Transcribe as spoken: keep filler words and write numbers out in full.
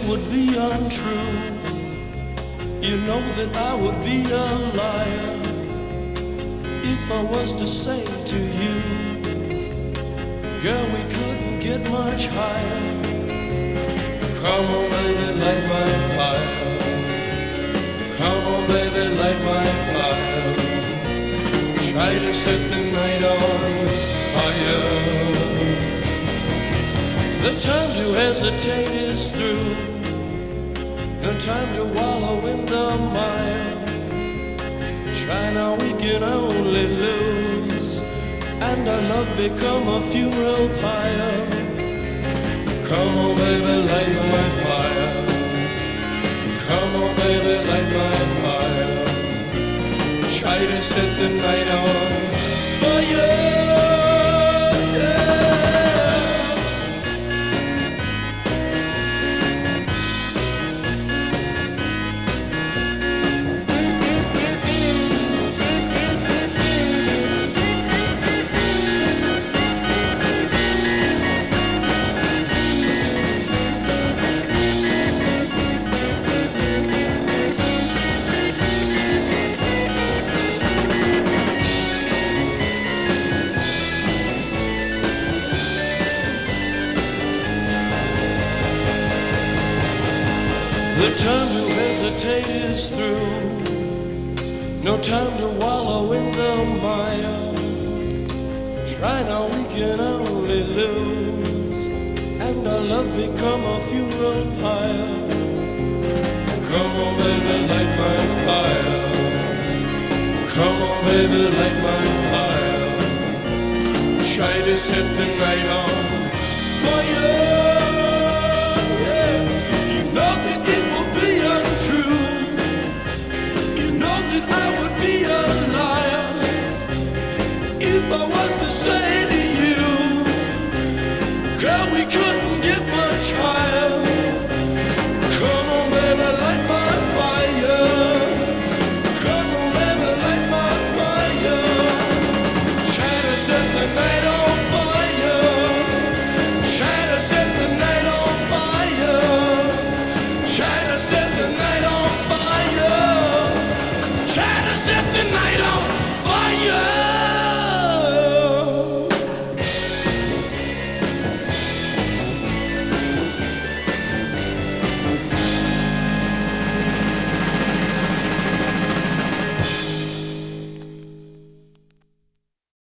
would be untrue. You know that I would be a liar if I was to say to you, girl, we couldn't get much higher. Come on, baby, light my fire. Come on, baby, light my fire. Try to set the night on fire. The time to hesitate is through. No time to wallow in the mire. Try now, we can only lose, and our love become a funeral pyre. Come on, baby, light my fire. Come on, baby, light my fire. Try to set the night on fire. The time to hesitate is through. No time to wallow in the mire. Try now, we can only lose, and our love become a funeral pyre. Come on, baby, light my fire. Come on, baby, light my fire. Try to set the night on fire. I